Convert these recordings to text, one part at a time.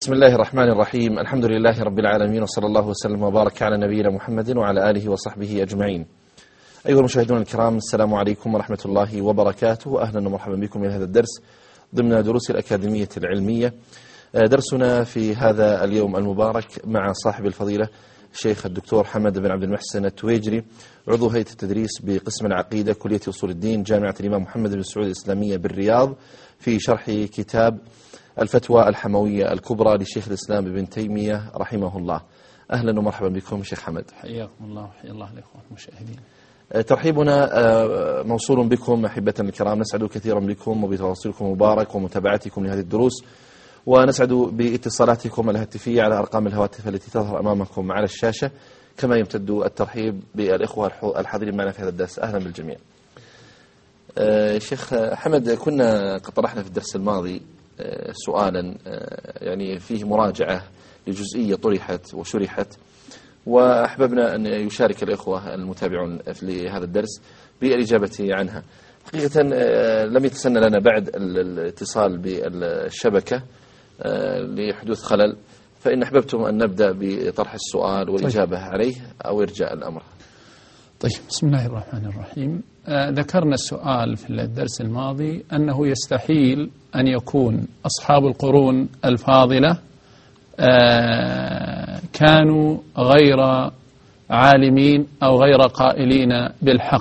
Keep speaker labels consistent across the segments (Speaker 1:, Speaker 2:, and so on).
Speaker 1: بسم الله الرحمن الرحيم. الحمد لله رب العالمين، وصلى الله وسلم وبارك على نبينا محمد وعلى آله وصحبه أجمعين. أيها المشاهدون الكرام، السلام عليكم ورحمة الله وبركاته. أهلا ومرحبا بكم إلى هذا الدرس ضمن دروس الأكاديمية العلمية. درسنا في هذا اليوم المبارك مع صاحب الفضيلة الشيخ الدكتور حمد بن عبد المحسن التويجري، عضو هيئة التدريس بقسم العقيدة كلية أصول الدين جامعة الإمام محمد بن سعود الإسلامية بالرياض، في شرح كتاب الفتوى الحموية الكبرى لشيخ الإسلام ابن تيمية رحمه الله. أهلا ومرحبا بكم شيخ حمد.
Speaker 2: حياكم الله وحيا الله الإخوة المشاهدين.
Speaker 1: ترحيبنا موصول بكم أحبة الكرام، نسعد كثيرا بكم وبتواصلكم المبارك ومتابعتكم لهذه الدروس، ونسعد باتصالاتكم الهاتفية على أرقام الهواتف التي تظهر أمامكم على الشاشة، كما يمتد الترحيب بالإخوة الحاضرين معنا في هذا الدرس. أهلا بالجميع. شيخ حمد، كنا قد طرحنا في الدرس الماضي سؤالا يعني فيه مراجعة لجزئية طرحت وشرحت، وأحببنا أن يشارك الإخوة المتابعون لهذا الدرس بالإجابة عنها. حقيقة لم يتسنى لنا بعد الاتصال بالشبكة لحدوث خلل، فإن أحببتم أن نبدأ بطرح السؤال والإجابة عليه أو إرجاء الأمر.
Speaker 2: طيب، بسم الله الرحمن الرحيم. ذكرنا السؤال في الدرس الماضي أنه يستحيل أن يكون أصحاب القرون الفاضلة كانوا غير عالمين أو غير قائلين بالحق،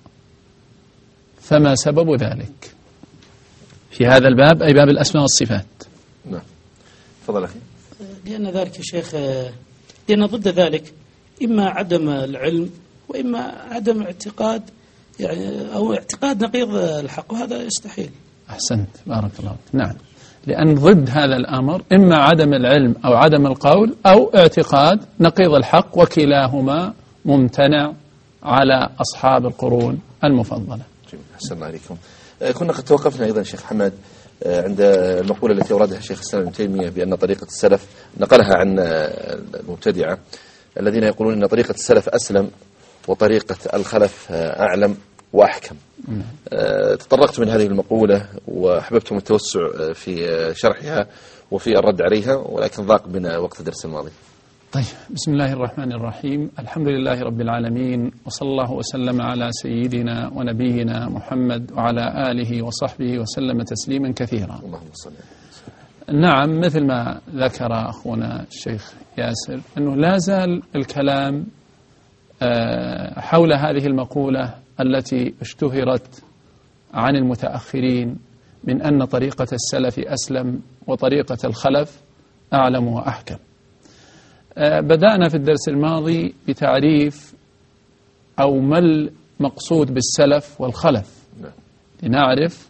Speaker 2: فما سبب ذلك في هذا الباب، أي باب الأسماء والصفات؟
Speaker 1: نعم، تفضل أخي.
Speaker 3: لأن ذلك يا شيخ، لأن ضد ذلك إما عدم العلم وإما عدم اعتقاد، يعني أو اعتقاد نقيض الحق، وهذا يستحيل.
Speaker 2: أحسنت، بارك الله فيك. نعم، لأن ضد هذا الأمر إما عدم العلم أو عدم القول أو اعتقاد نقيض الحق، وكلاهما ممتنع على أصحاب القرون المفضلة.
Speaker 1: أحسن الله عليكم. كنا قد توقفنا أيضا شيخ حمد عند المقولة التي أوردها الشيخ الإسلام ابن تيمية بأن طريقة السلف، نقلها عن المبتدعة الذين يقولون أن طريقة السلف أسلم وطريقة الخلف أعلم وأحكم. تطرقت من هذه المقولة وأحببتم التوسع في شرحها وفي الرد عليها، ولكن ضاق بنا وقت الدرس الماضي.
Speaker 2: طيب، بسم الله الرحمن الرحيم. الحمد لله رب العالمين، وصلى الله وسلم على سيدنا ونبينا محمد وعلى آله وصحبه وسلم تسليما كثيرا.
Speaker 1: اللهم صل.
Speaker 2: نعم، مثل ما ذكر أخونا الشيخ ياسر أنه لا زال الكلام حول هذه المقولة التي اشتهرت عن المتأخرين من أن طريقة السلف أسلم وطريقة الخلف أعلم وأحكم. بدأنا في الدرس الماضي بتعريف أو ما المقصود بالسلف والخلف، لنعرف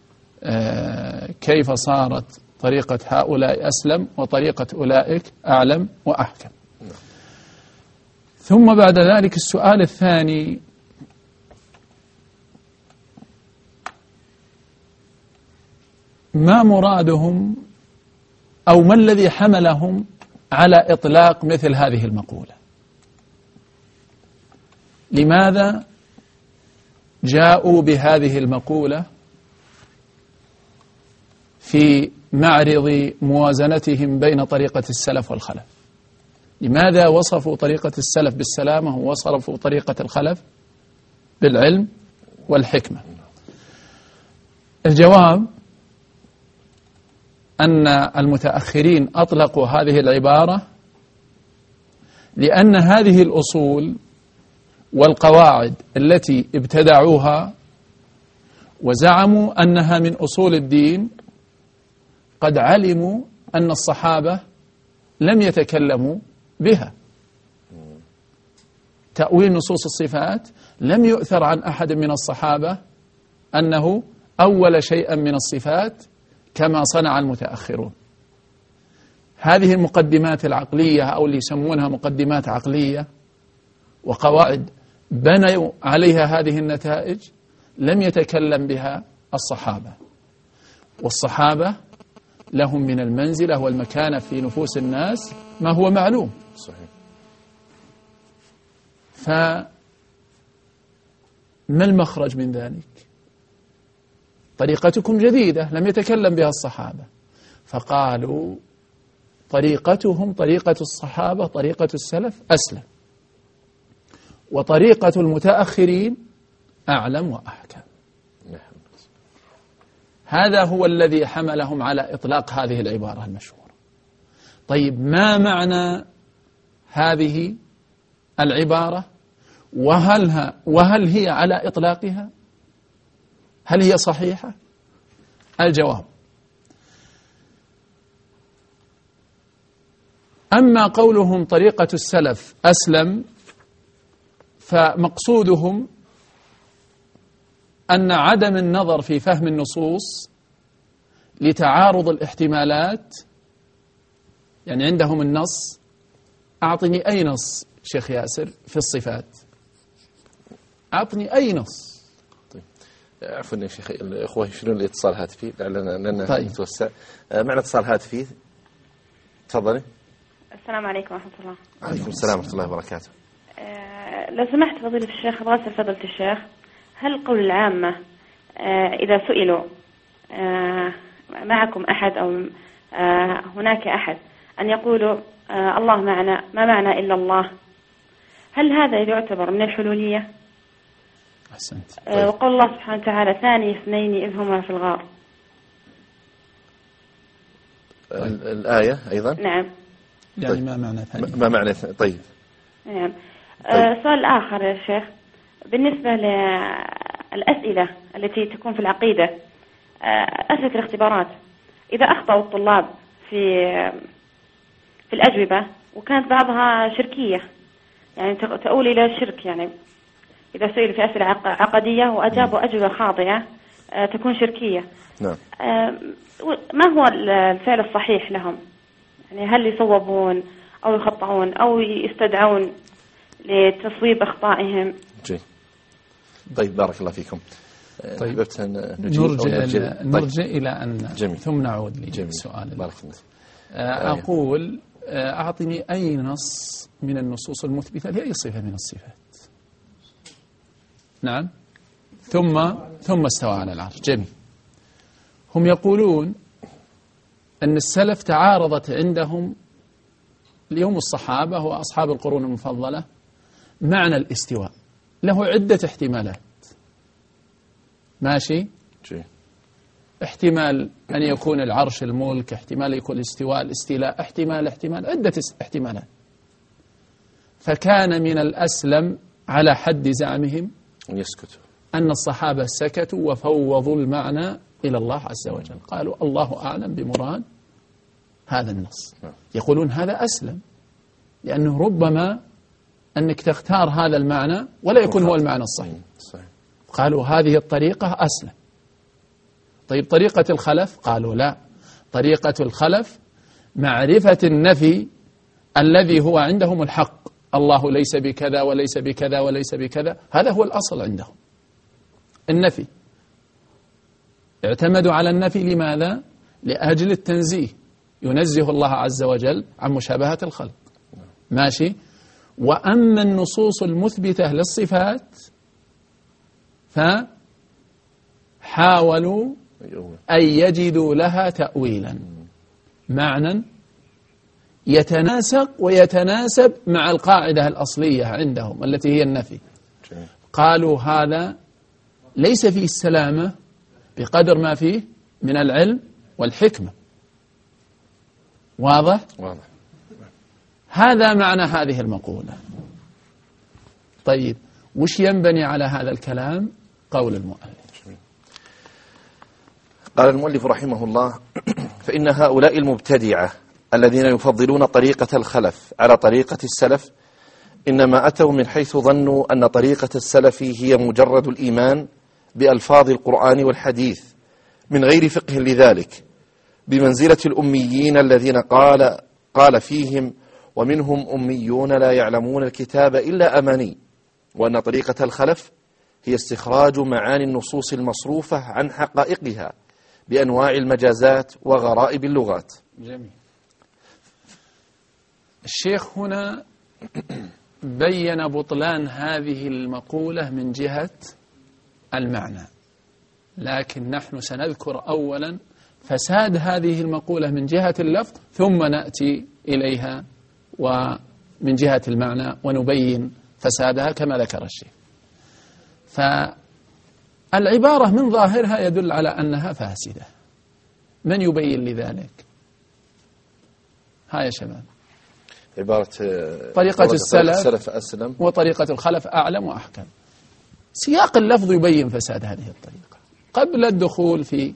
Speaker 2: كيف صارت طريقة هؤلاء أسلم وطريقة أولئك أعلم وأحكم. ثم بعد ذلك السؤال الثاني: ما مرادهم أو ما الذي حملهم على إطلاق مثل هذه المقولة؟ لماذا جاءوا بهذه المقولة في معرض موازنتهم بين طريقة السلف والخلف؟ لماذا وصفوا طريقة السلف بالسلامة ووصفوا طريقة الخلف بالعلم والحكمة؟ الجواب أن المتأخرين أطلقوا هذه العبارة لأن هذه الأصول والقواعد التي ابتدعوها وزعموا أنها من أصول الدين قد علموا أن الصحابة لم يتكلموا بها. تأويل نصوص الصفات لم يؤثر عن أحد من الصحابة أنه أول شيئا من الصفات كما صنع المتأخرون. هذه المقدمات العقلية أو اللي يسمونها مقدمات عقلية وقواعد بنوا عليها هذه النتائج لم يتكلم بها الصحابة، والصحابة لهم من المنزلة والمكانة في نفوس الناس ما هو معلوم.
Speaker 1: صحيح.
Speaker 2: فما المخرج من ذلك؟ طريقتكم جديدة لم يتكلم بها الصحابة، فقالوا طريقتهم طريقة الصحابة طريقة السلف أسلم، وطريقة المتأخرين أعلم وأحكم. هذا هو الذي حملهم على إطلاق هذه العبارة المشهورة. طيب ما معنى هذه العبارة؟ وهل هي على إطلاقها؟ هل هي صحيحة؟ الجواب: أما قولهم طريقة السلف أسلم فمقصودهم أن عدم النظر في فهم النصوص لتعارض الاحتمالات. يعني عندهم النص، أعطني أي نص شيخ ياسر في الصفات، أعطني أي نص.
Speaker 1: طيب عفوا يا شيخ، الأخوة يشيلون الاتصال هاتفي لأننا
Speaker 2: طيب.
Speaker 1: نتوسع. معنا اتصال هاتفي، تفضلي.
Speaker 4: السلام عليكم ورحمة الله.
Speaker 1: وعليكم السلام ورحمة الله وبركاته.
Speaker 4: لو سمحت فضيلة الشيخ، أبغى أسأل فضيلة الشيخ، هل قول العامة إذا سئلوا معكم أحد أو هناك أحد أن يقولوا الله معنا، ما معنى إلا الله، هل هذا يعتبر من الحلولية؟
Speaker 2: أحسنت.
Speaker 4: وقول الله سبحانه وتعالى ثاني اثنين إذ هما في الغار.
Speaker 1: الآية أيضا.
Speaker 4: نعم.
Speaker 2: يعني ما معنى ثاني؟
Speaker 1: ما معنى طيب.
Speaker 4: نعم. سؤال آخر يا شيخ، بالنسبة للأسئلة التي تكون في العقيدة، أسئلة الاختبارات، إذا أخطأوا الطلاب في الأجوبة وكانت بعضها شركية، يعني تؤول إلى الشرك، يعني إذا سئلوا في أسئلة عقدية وأجابوا أجوبة خاطئة تكون شركية.
Speaker 1: نعم.
Speaker 4: ما هو الفعل الصحيح لهم؟ يعني هل يصوبون أو يخطئون أو يستدعون لتصويب أخطائهم؟
Speaker 1: جي. طيب بارك الله فيكم.
Speaker 2: طيب
Speaker 1: نرجع
Speaker 2: إلى أن
Speaker 1: جميل.
Speaker 2: ثم نعود للسؤال.
Speaker 1: بارك الله.
Speaker 2: أقول أعطني أي نص من النصوص المثبتة لأي صفة من الصفات. نعم. ثم استوى على العرش. جميل. هم يقولون أن السلف تعارضت عندهم اليوم الصحابة وأصحاب القرون المفضلة معنى الاستواء، له عدة احتمالات. ماشي؟
Speaker 1: جي.
Speaker 2: احتمال أن يكون العرش الملك، احتمال يكون الاستواء الاستيلاء، احتمال عدة احتمالات. فكان من الأسلم على حد زعمهم
Speaker 1: يسكتوا،
Speaker 2: أن الصحابة سكتوا وفوضوا المعنى إلى الله عز وجل، قالوا الله أعلم بمراد هذا النص. يقولون هذا أسلم، لأنه ربما أنك تختار هذا المعنى ولا يكون هو المعنى الصحيح. قالوا هذه الطريقة أسلم. طيب طريقة الخلف؟ قالوا لا، طريقة الخلف معرفة النفي الذي هو عندهم الحق، الله ليس بكذا وليس بكذا وليس بكذا، هذا هو الأصل عندهم النفي. اعتمدوا على النفي لماذا؟ لأجل التنزيه، ينزه الله عز وجل عن مشابهة الخلق. ماشي. وأما النصوص المثبتة للصفات فحاولوا أن يجدوا لها تأويلا، معنى يتناسق ويتناسب مع القاعدة الأصلية عندهم التي هي النفي. قالوا هذا ليس فيه السلامة بقدر ما فيه من العلم والحكمة. واضح؟
Speaker 1: واضح.
Speaker 2: هذا معنى هذه المقولة. طيب وش ينبني على هذا الكلام؟ قول المؤلف.
Speaker 1: قال المؤلف رحمه الله: فإن هؤلاء المبتدعة الذين يفضلون طريقة الخلف على طريقة السلف إنما أتوا من حيث ظنوا أن طريقة السلف هي مجرد الإيمان بألفاظ القرآن والحديث من غير فقه لذلك، بمنزلة الأميين الذين قال فيهم: ومنهم أميون لا يعلمون الكتاب إلا أماني، وأن طريقة الخلف هي استخراج معاني النصوص المصروفة عن حقائقها بأنواع المجازات وغرائب اللغات.
Speaker 2: جميل. الشيخ هنا بين بطلان هذه المقولة من جهة المعنى، لكن نحن سنذكر أولا فساد هذه المقولة من جهة اللفظ، ثم نأتي إليها ومن جهة المعنى ونبين فسادها كما ذكر الشيخ. فالعبارة من ظاهرها يدل على أنها فاسدة. من يبين لذلك؟ ها يا شباب.
Speaker 1: عبارة
Speaker 2: طريقة السلف
Speaker 1: أسلم
Speaker 2: وطريقة الخلف أعلم وأحكم. سياق اللفظ يبين فساد هذه الطريقة قبل الدخول في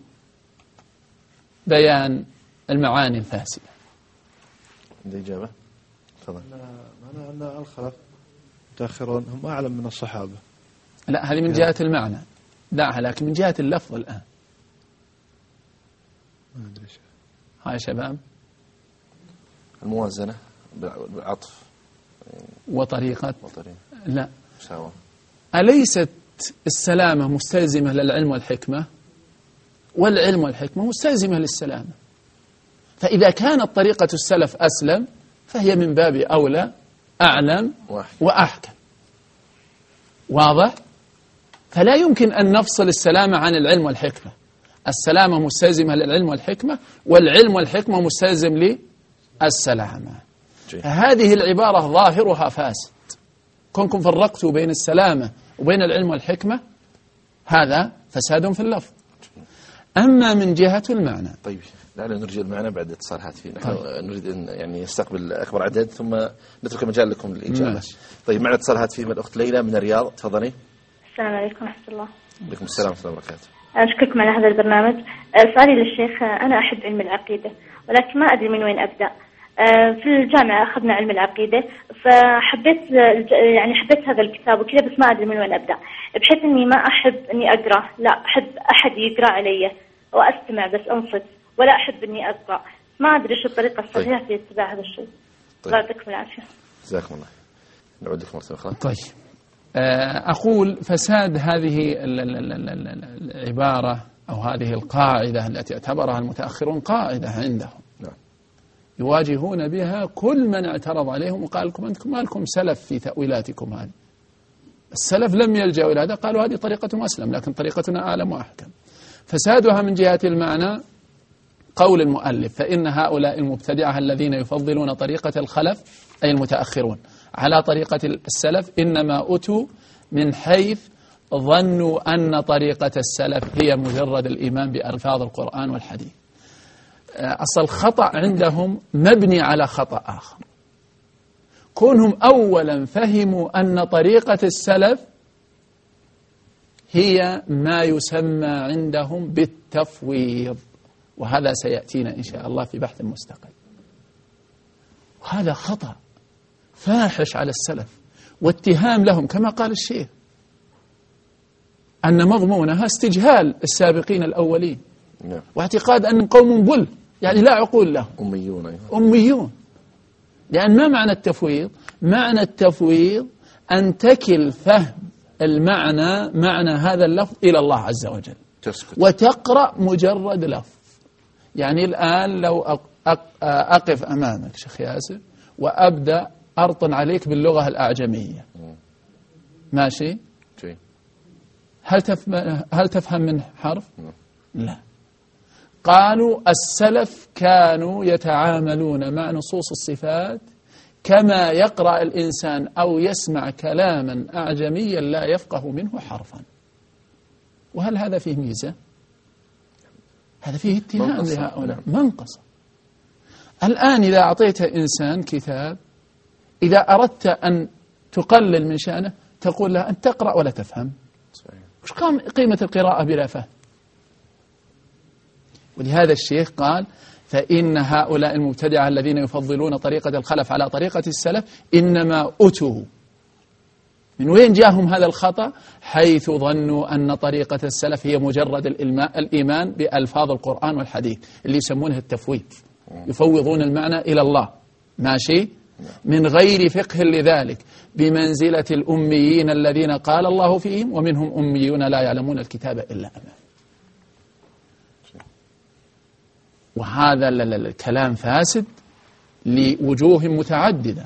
Speaker 2: بيان المعاني الفاسدة.
Speaker 1: الإجابة تفضل.
Speaker 5: معنى أن الخلف متأخرون هم أعلم من الصحابة.
Speaker 2: لا، هذه من جهة المعنى دعها، لكن من جهة اللفظ الآن
Speaker 5: ما أدري.
Speaker 2: ها يا شباب.
Speaker 1: الموازنة بالعطف
Speaker 2: وطريقة لا
Speaker 1: سوا.
Speaker 2: أليست السلامة مستلزمة للعلم والحكمة؟ والعلم والحكمة مستلزمة للسلامة. فإذا كانت طريقة السلف أسلم فهي من باب أولى أعلم وأحكم. واضح؟ فلا يمكن أن نفصل السلامة عن العلم والحكمة. السلامة مستلزمة للعلم والحكمة، والعلم والحكمة مستلزم للسلامة. هذه العبارة ظاهرها فاسد. كونكم فرقتوا بين السلامة وبين العلم والحكمة هذا فساد في اللفظ. أما من جهة المعنى.
Speaker 1: طيب لعلنا نرجع المعنى بعد اتصال هاتفي. نحن نريد أن يعني نستقبل أكبر عدد ثم نترك مجال لكم للإجابة. طيب معنا اتصال هاتفي من الأخت ليلى من الرياض. تفضلي.
Speaker 6: السلام عليكم ورحمة الله.
Speaker 1: وعليكم السلام ورحمة الله وبركاته.
Speaker 6: أشكركم على هذا البرنامج. سؤالي للشيخ، أنا أحب علم العقيدة ولكن ما أدري من وين أبدأ. في الجامعة أخذنا علم العقيدة، فحبيت يعني حبيت هذا الكتاب وكذا، بس ما أدري من وين أبدأ، بحيث إني ما أحب إني أقرأ، لا أحب أحد يقرأ علي وأستمع بس أنصت، ولا أحب إني أقرأ. ما أدري شو الطريقة الصحيحة في اتباع هذا الشيء. الله يعطيكم العافية.
Speaker 1: جزاكم الله. نعود لكم مرة أخرى.
Speaker 2: طيب أقول فساد هذه العبارة أو هذه القاعدة التي اعتبرها المتأخرون قاعدة عندهم يواجهون بها كل من اعترض عليهم وقال لكم أنتم ما لكم سلف في تأويلاتكم هذه. السلف لم يلجأوا إلى هذا، قالوا هذه طريقة أسلم لكن طريقتنا أعلم وأحكم. فسادها من جهة المعنى قول المؤلف: فإن هؤلاء المبتدعة الذين يفضلون طريقة الخلف أي المتأخرون على طريقة السلف إنما أتوا من حيث ظنوا أن طريقة السلف هي مجرد الإيمان بألفاظ القرآن والحديث. أصل خطأ عندهم مبني على خطأ آخر. كونهم أولا فهموا أن طريقة السلف هي ما يسمى عندهم بالتفويض، وهذا سيأتينا إن شاء الله في بحث مستقل. وهذا خطأ فاحش على السلف واتهام لهم كما قال الشيخ أن مضمونها استجهال السابقين الأولين واعتقاد أن قوم بل يعني لا عقول لهم أميون. لأن ما معنى التفويض؟ معنى التفويض أن تكل فهم المعنى معنى هذا اللفظ إلى الله عز وجل وتقرأ مجرد لفظ. يعني الآن لو أقف أمامك شيخ ياسر وأبدأ أرطن عليك باللغة الأعجمية ماشي؟ هل تفهم من حرف؟ لا. قالوا السلف كانوا يتعاملون مع نصوص الصفات كما يقرأ الإنسان أو يسمع كلاما أعجميا لا يفقه منه حرفا. وهل هذا فيه ميزة؟ هذا فيه اتهام لهؤلاء منقصة. الآن إذا أعطيت إنسان كتاب إذا أردت أن تقلل من شأنه تقول له أن تقرأ ولا تفهم. وش قيمة القراءة بلا فهم؟ ولهذا الشيخ قال: فإن هؤلاء المبتدعة الذين يفضلون طريقة الخلف على طريقة السلف إنما أتوا. من وين جاءهم هذا الخطأ؟ حيث ظنوا أن طريقة السلف هي مجرد الإيمان بألفاظ القرآن والحديث اللي يسمونه التفويض، يفوضون المعنى إلى الله ماشي من غير فقه لذلك، بمنزلة الأميين الذين قال الله فيهم ومنهم أميون لا يعلمون الكتاب إلا أمام. وهذا الكلام فاسد لوجوه متعددة.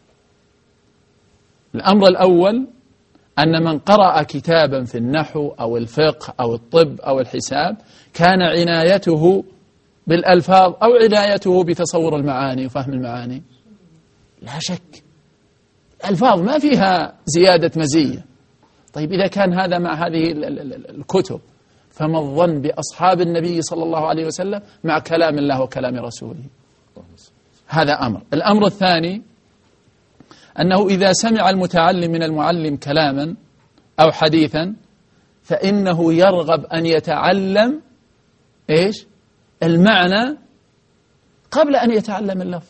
Speaker 2: الأمر الأول أن من قرأ كتابا في النحو أو الفقه أو الطب أو الحساب كان عنايته بالألفاظ أو عنايته بتصور المعاني وفهم المعاني؟ لا شك الألفاظ ما فيها زيادة مزية. طيب إذا كان هذا مع هذه الكتب، فما الظن بأصحاب النبي صلى الله عليه وسلم مع كلام الله وكلام رسوله؟ هذا أمر. الأمر الثاني أنه إذا سمع المتعلم من المعلم كلاما أو حديثا فإنه يرغب أن يتعلم إيش؟ المعنى قبل أن يتعلم اللفظ،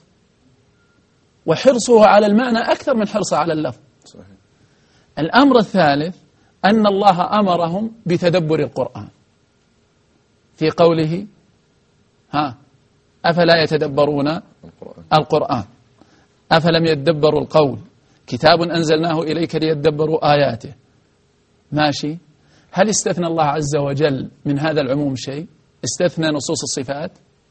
Speaker 2: وحرصه على المعنى أكثر من حرصه على اللفظ. صحيح. الأمر الثالث أن الله أمرهم بتدبر القرآن في قوله أفلا يتدبرون القرآن أفلم يدبروا القول كتاب أنزلناه إليك ليدبروا آياته. ماشي. هل استثنى الله عز وجل من هذا العموم شيء؟ استثنى نصوص الصفات؟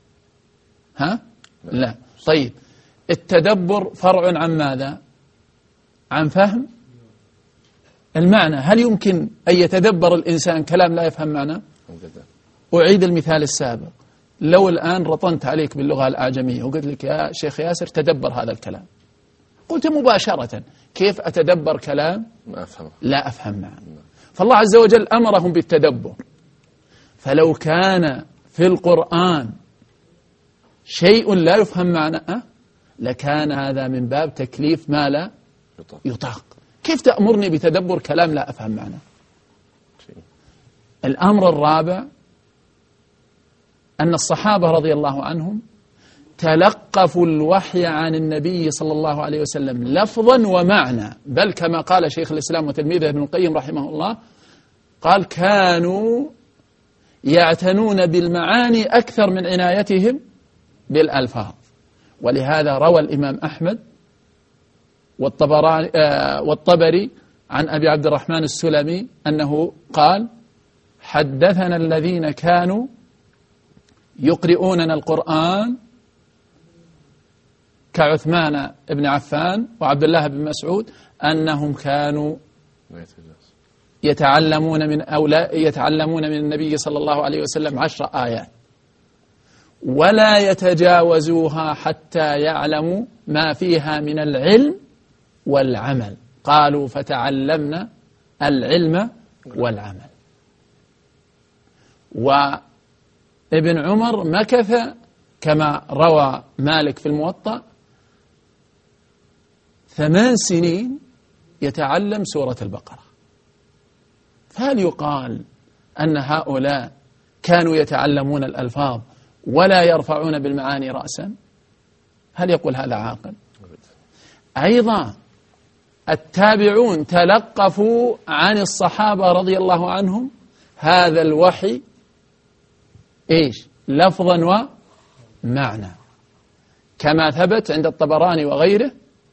Speaker 2: لا. طيب التدبر فرع عن ماذا؟ عن فهم المعنى. هل يمكن أن يتدبر الإنسان كلام لا يفهم معنى؟ أعيد المثال السابق. لو الآن رطنت عليك باللغة الأعجمية وقلت لك يا شيخ ياسر تدبر هذا الكلام، قلت مباشرة كيف أتدبر كلام لا أفهم معنى؟ فالله عز وجل أمرهم بالتدبر. فلو كان في القرآن شيء لا يفهم معناه لكان هذا من باب تكليف ما لا يطاق. كيف تأمرني بتدبر كلام لا أفهم معناه؟ الأمر الرابع أن الصحابة رضي الله عنهم تلقفوا الوحي عن النبي صلى الله عليه وسلم لفظا ومعنى، بل كما قال شيخ الإسلام وتلميذه ابن القيم رحمه الله قال كانوا يعتنون بالمعاني أكثر من عنايتهم بالألفاظ. ولهذا روى الإمام أحمد والطبري عن أبي عبد الرحمن السلمي أنه قال حدثنا الذين كانوا يقرؤوننا القرآن كعثمان بن عفان وعبد الله بن مسعود أنهم كانوا يتعلمون من النبي صلى الله عليه وسلم 10 آيات ولا يتجاوزوها حتى يعلموا ما فيها من العلم والعمل. قالوا فتعلمنا العلم والعمل. وابن عمر مكث كما روى مالك في الموطأ 8 سنين يتعلم سورة البقرة. فهل يقال أن هؤلاء كانوا يتعلمون الألفاظ ولا يرفعون بالمعاني رأسا؟ هل يقول هذا عاقل؟ أيضا التابعون تلقفوا عن الصحابة رضي الله عنهم هذا الوحي إيش؟ لفظا ومعنى، كما ثبت عند الطبراني وغيره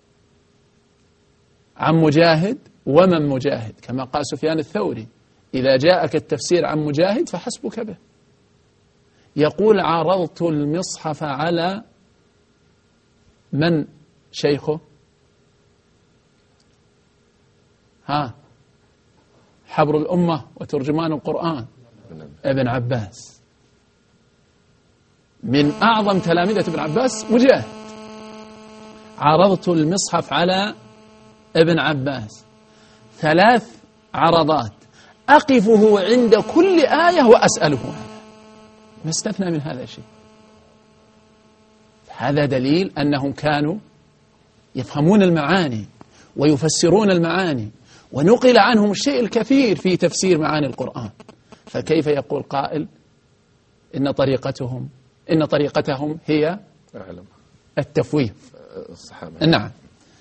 Speaker 2: عن مجاهد ومن مجاهد، كما قال سفيان الثوري إذا جاءك التفسير عن مجاهد فحسبك به. يقول عرضت المصحف على من شيخه؟ حبر الأمة وترجمان القرآن ابن عباس. من أعظم تلامذة ابن عباس مجاهد. عرضت المصحف على ابن عباس 3 عرضات أقفه عند كل آية وأسأله عنها، ما استثنى من هذا شيء. هذا دليل أنهم كانوا يفهمون المعاني ويفسرون المعاني، ونقل عنهم الشيء الكثير في تفسير معاني القرآن. فكيف يقول قائل إن طريقتهم هي التفويض؟ الصحابة. نعم.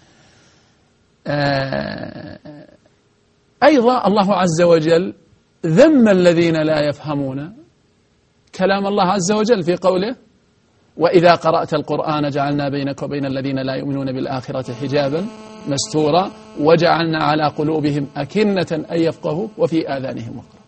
Speaker 2: أيضا الله عز وجل ذم الذين لا يفهمون كلام الله عز وجل في قوله وإذا قرأت القرآن جعلنا بينك وبين الذين لا يؤمنون بالآخرة حجابا مستورا وجعلنا على قلوبهم أكنة أن يفقهوا وفي آذانهم وقرا.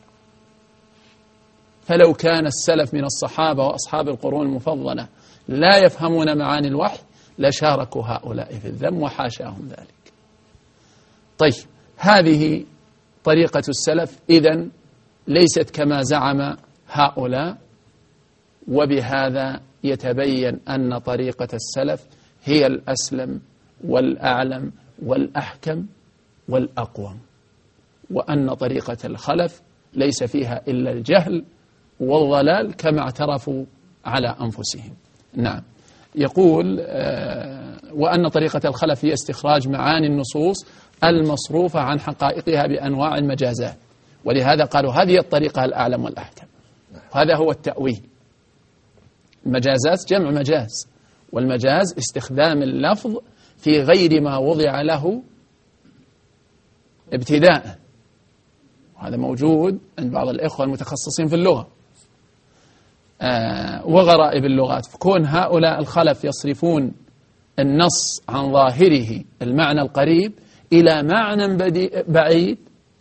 Speaker 2: فلو كان السلف من الصحابة وأصحاب القرون المفضلة لا يفهمون معاني الوحي لشاركوا هؤلاء في الذم وحاشاهم ذلك. طيب هذه طريقة السلف إذن ليست كما زعم هؤلاء وبهذا يتبين أن طريقة السلف هي الأسلم والأعلم والأحكم والأقوم، وأن طريقة الخلف ليس فيها إلا الجهل والضلال كما اعترفوا على أنفسهم. نعم. يقول وأن طريقة الخلف هي استخراج معاني النصوص المصروفة عن حقائقها بأنواع المجازات، ولهذا قالوا هذه الطريقة الأعلم والأحكم. هذا هو التأويل. المجازات جمع مجاز، والمجاز استخدام اللفظ في غير ما وضع له ابتداء، وهذا موجود عند بعض الإخوة المتخصصين في اللغة وغرائب اللغات. فكون هؤلاء الخلف يصرفون النص عن ظاهره المعنى القريب إلى معنى بعيد،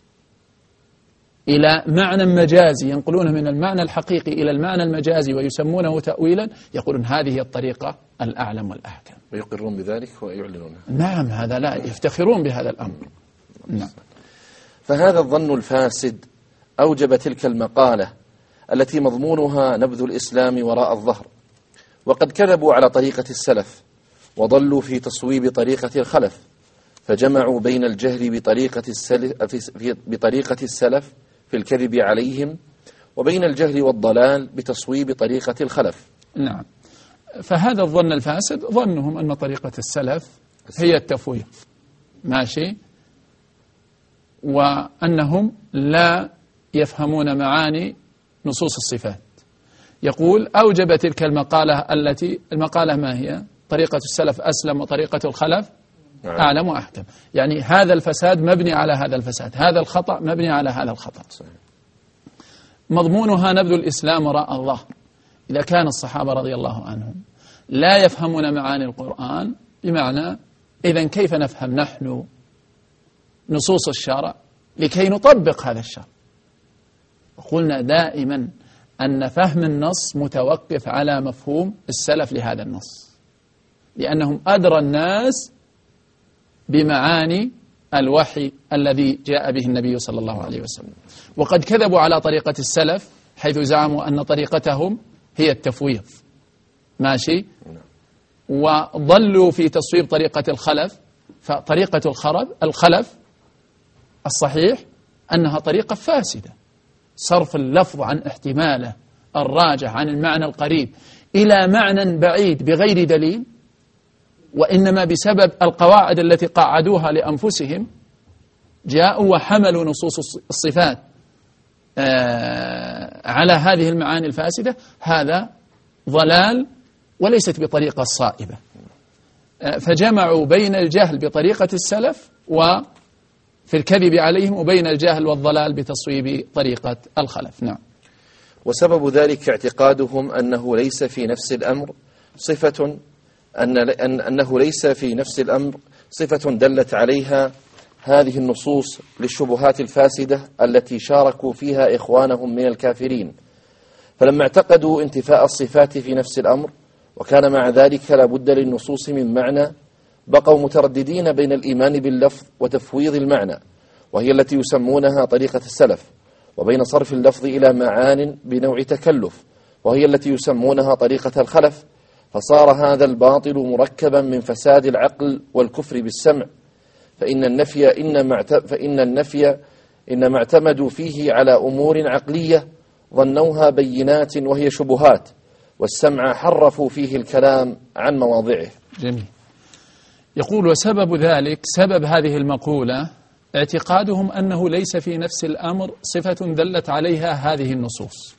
Speaker 2: إلى معنى مجازي، ينقلونه من المعنى الحقيقي إلى المعنى المجازي ويسمونه تأويلا، يقولون هذه الطريقة الأعلم والأحكم،
Speaker 1: ويقرون بذلك ويعلنونه.
Speaker 2: نعم، هذا لا يفتخرون بهذا الأمر. نعم.
Speaker 1: فهذا الظن الفاسد أوجب تلك المقالة التي مضمونها نبذ الإسلام وراء الظهر، وقد كذبوا على طريقة السلف وضلوا في تصويب طريقة الخلف، فجمعوا بين الجهل بطريقة السلف في الكذب عليهم وبين الجهل والضلال بتصويب طريقة الخلف.
Speaker 2: نعم. فهذا الظن الفاسد ظنهم أن طريقة السلف هي التفويض، ماشي، وأنهم لا يفهمون معاني نصوص الصفات. يقول أوجب تلك المقالة ما هي؟ طريقة السلف أسلم وطريقة الخلف أعلم وأحكم. يعني هذا الفساد مبني على هذا الفساد، هذا الخطأ مبني على هذا الخطأ. مضمونها نبذ الإسلام وراء الظهر. إذا كان الصحابة رضي الله عنهم لا يفهمون معاني القرآن، بمعنى إذن كيف نفهم نحن نصوص الشرع لكي نطبق هذا الشرع؟ وقلنا دائما أن فهم النص متوقف على مفهوم السلف لهذا النص، لأنهم أدرى الناس بمعاني الوحي الذي جاء به النبي صلى الله عليه وسلم. وقد كذبوا على طريقة السلف حيث زعموا أن طريقتهم هي التفويض، ماشي، وضلوا في تصويب طريقة الخلف. فطريقة الخلف الصحيح أنها طريقة فاسدة، صرف اللفظ عن احتماله الراجح عن المعنى القريب إلى معنى بعيد بغير دليل، وإنما بسبب القواعد التي قاعدوها لأنفسهم جاءوا وحملوا نصوص الصفات على هذه المعاني الفاسدة. هذا ضلال وليست بطريقة صائبة. فجمعوا بين الجهل بطريقة السلف وفي الكذب عليهم، وبين الجهل والضلال بتصويب طريقة الخلف. نعم.
Speaker 1: وسبب ذلك اعتقادهم أنه ليس في نفس الأمر صفة دلت عليها هذه النصوص للشبهات الفاسدة التي شاركوا فيها إخوانهم من الكافرين. فلما اعتقدوا انتفاء الصفات في نفس الأمر وكان مع ذلك لابد للنصوص من معنى، بقوا مترددين بين الإيمان باللفظ وتفويض المعنى، وهي التي يسمونها طريقة السلف، وبين صرف اللفظ إلى معان بنوع تكلف، وهي التي يسمونها طريقة الخلف. فصار هذا الباطل مركبا من فساد العقل والكفر بالسمع، فإن النفي إنما اعتمدوا فيه على أمور عقلية ظنوها بينات وهي شبهات، والسمع حرفوا فيه الكلام عن مواضعه.
Speaker 2: جميل. يقول وسبب ذلك، سبب هذه المقولة، اعتقادهم أنه ليس في نفس الأمر صفة دلت عليها هذه النصوص.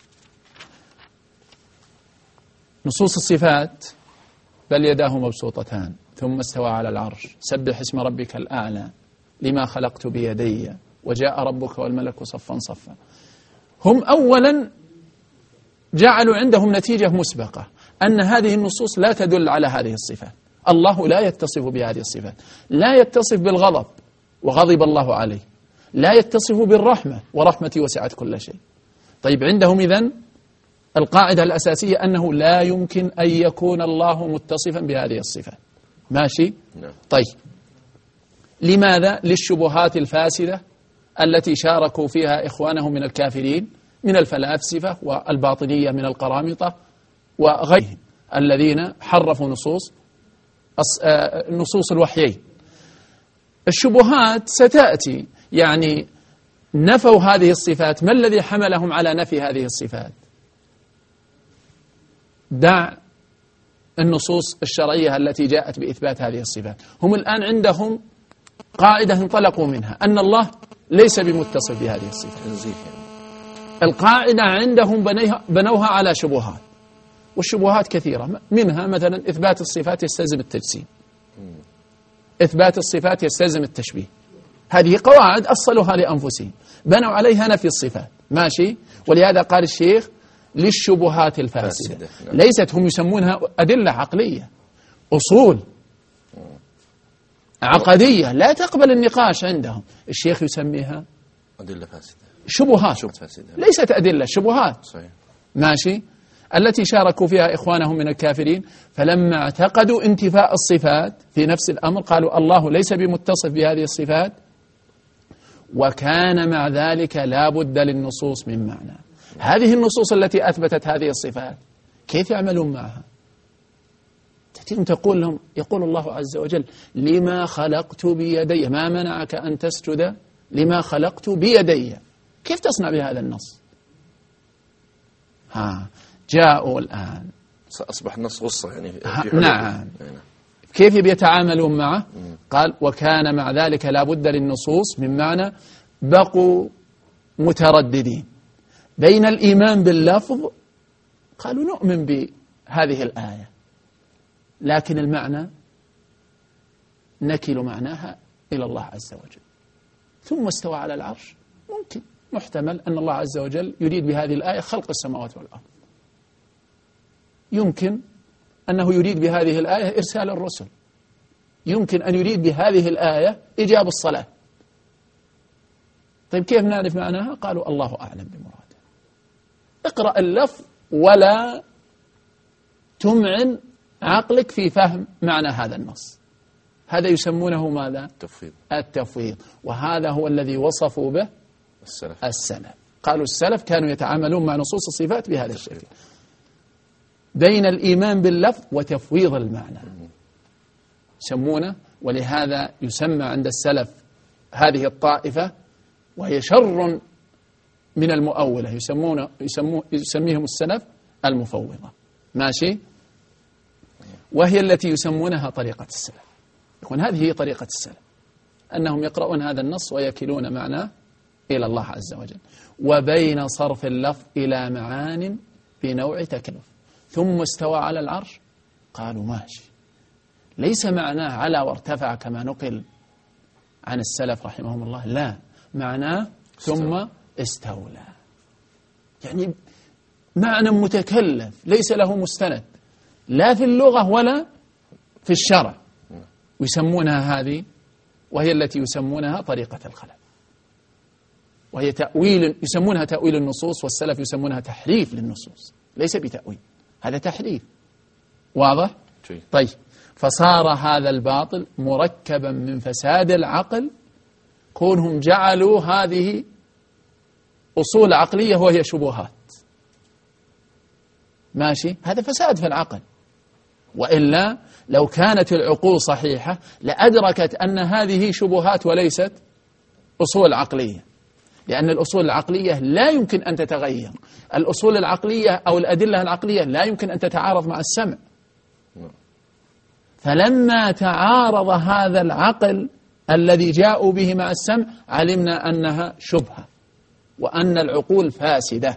Speaker 2: نصوص الصفات بل يداه مبسوطتان ثم استوى على العرش سبح اسم ربك الأعلى لما خلقت بيدي وجاء ربك والملك صفا صفا. هم أولا جعلوا عندهم نتيجة مسبقة أن هذه النصوص لا تدل على هذه الصفات. الله لا يتصف بهذه الصفات، لا يتصف بالغضب وغضب الله عليه، لا يتصف بالرحمة ورحمتي وسعت كل شيء. طيب عندهم إذن القاعدة الأساسية أنه لا يمكن أن يكون الله متصفا بهذه الصفات، ماشي؟ طيب لماذا؟ للشبهات الفاسدة التي شاركوا فيها إخوانهم من الكافرين من الفلاسفة والباطنية من القرامطة وغيرهم الذين حرفوا نصوص الوحيين. الشبهات ستأتي، يعني نفوا هذه الصفات، ما الذي حملهم على نفي هذه الصفات؟ دع النصوص الشرعية التي جاءت بإثبات هذه الصفات. هم الآن عندهم قاعدة انطلقوا منها أن الله ليس بمتصف بهذه الصفات. القاعدة عندهم بنوها على شبهات، والشبهات كثيرة، منها مثلا إثبات الصفات يستلزم التجسيم، إثبات الصفات يستلزم التشبيه. هذه قواعد أصلوها لأنفسهم، بنوا عليها نفي الصفات، ماشي. ولهذا قال الشيخ للشبهات الفاسدة، ليست، هم يسمونها أدلة عقلية، أصول عقدية لا تقبل النقاش عندهم. الشيخ يسميها
Speaker 1: أدلة فاسدة،
Speaker 2: شبهات فاسدة، ليست أدلة، شبهات. صحيح. ماشي، التي شاركوا فيها إخوانهم من الكافرين، فلما اعتقدوا انتفاء الصفات في نفس الأمر قالوا الله ليس بمتصف بهذه الصفات، وكان مع ذلك لا بد للنصوص من معنى. هذه النصوص التي أثبتت هذه الصفات كيف يعملون معها؟ تأتيهم تقول لهم، يقول الله عز وجل لما خلقت بيدي، ما منعك أن تسجد لما خلقت بيدي. كيف تصنع بهذا النص؟ جاءوا الآن
Speaker 1: أصبح النص غصة يعني
Speaker 2: نعم. كيف بيتعاملون معه؟ قال وكان مع ذلك لا بد للنصوص من معنى. بقوا مترددين بين الإيمان باللفظ، قالوا نؤمن بهذه الآية لكن المعنى نكل معناها إلى الله عز وجل. ثم استوى على العرش، ممكن محتمل أن الله عز وجل يريد بهذه الآية خلق السماوات والأرض، يمكن أنه يريد بهذه الآية إرسال الرسل، يمكن أن يريد بهذه الآية إيجاب الصلاة. طيب كيف نعرف معناها؟ قالوا الله أعلم بمراده. اقرأ اللفظ ولا تمعن عقلك في فهم معنى هذا النص. هذا يسمونه ماذا؟ التفويض. وهذا هو الذي وصفوا به السلف. قالوا السلف كانوا يتعاملون مع نصوص الصفات بهذا الشكل، بين الإيمان باللفظ وتفويض المعنى يسمونه. ولهذا يسمى عند السلف هذه الطائفة، وهي شر من المؤولة، يسميهم السلف المفوضة، ماشي. وهي التي يسمونها طريقة السلف. يكون هذه هي طريقة السلف، أنهم يقرؤون هذا النص ويكلون معناه إلى الله عز وجل. وبين صرف اللفظ إلى معان بنوع تكلف. ثم استوى على العرش، قالوا ماشي، ليس معناه على وارتفع كما نقل عن السلف رحمهم الله، لا، معناه ثم استولى، يعني معنى متكلف ليس له مستند لا في اللغة ولا في الشرع، ويسمونها هذه، وهي التي يسمونها طريقة الخلف، وهي تأويل، يسمونها تأويل النصوص، والسلف يسمونها تحريف للنصوص، ليس بتأويل، هذا تحريف. واضح؟ طيب، فصار هذا الباطل مركبا من فساد العقل، كونهم جعلوا هذه أصول عقلية وهي شبهات، ماشي، هذا فساد في العقل. وإلا لو كانت العقول صحيحة لأدركت أن هذه شبهات وليست أصول عقلية، لأن الأصول العقلية لا يمكن أن تتغير، الأصول العقلية أو الأدلة العقلية لا يمكن أن تتعارض مع السمع. فلما تعارض هذا العقل الذي جاءوا به مع السمع علمنا أنها شبهة وأن العقول فاسدة.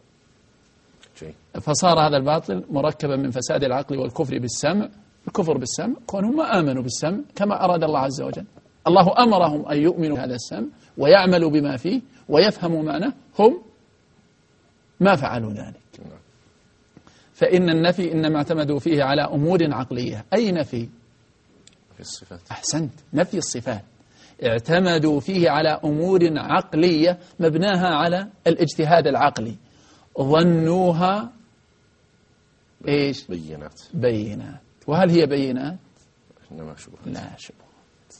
Speaker 2: فصار هذا الباطل مركبا من فساد العقل والكفر بالسمع. الكفر بالسمع كونهم ما آمنوا بالسمع كما أراد الله عز وجل. الله أمرهم أن يؤمنوا بهذا السمع ويعملوا بما فيه ويفهموا معناه، هم ما فعلوا ذلك. فإن النفي إنما اعتمدوا فيه على أمور عقلية. أي نفي؟
Speaker 1: في الصفات.
Speaker 2: أحسنت، نفي الصفات اعتمدوا فيه على أمور عقلية مبناها على الاجتهاد العقلي، ظنوها إيش؟ بينات. وهل هي بينات؟
Speaker 1: إنما شبهات.
Speaker 2: لا، شبهات.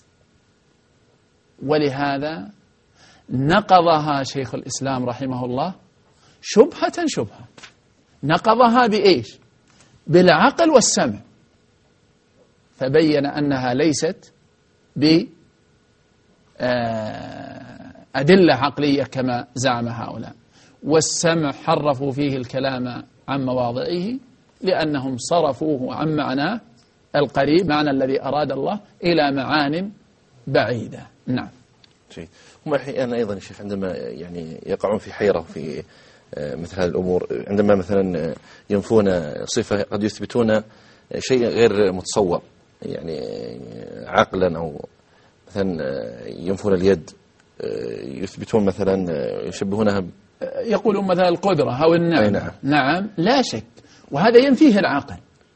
Speaker 2: ولهذا نقضها شيخ الإسلام رحمه الله شبهة. نقضها بإيش؟ بالعقل والسمع، فبين أنها ليست بأدلة عقلية كما زعم هؤلاء. والسمع حرفوا فيه الكلام عن مواضعه لأنهم صرفوه عن معناه القريب، معنى الذي أراد الله، إلى معان بعيدة. نعم.
Speaker 1: هم أحيانا أيضا يا شيخ عندما يعني يقعون في حيرة في مثل هذه الأمور، عندما مثلا ينفون صفة قد يثبتون شيء غير متصور يعني عقلا، أو مثلا ينفون اليد، يثبتون مثلا يشبهونها
Speaker 2: يقولون مثلا القدرة أو النعمة.
Speaker 1: نعم.
Speaker 2: نعم لا شك، وهذا ينفيه العقل.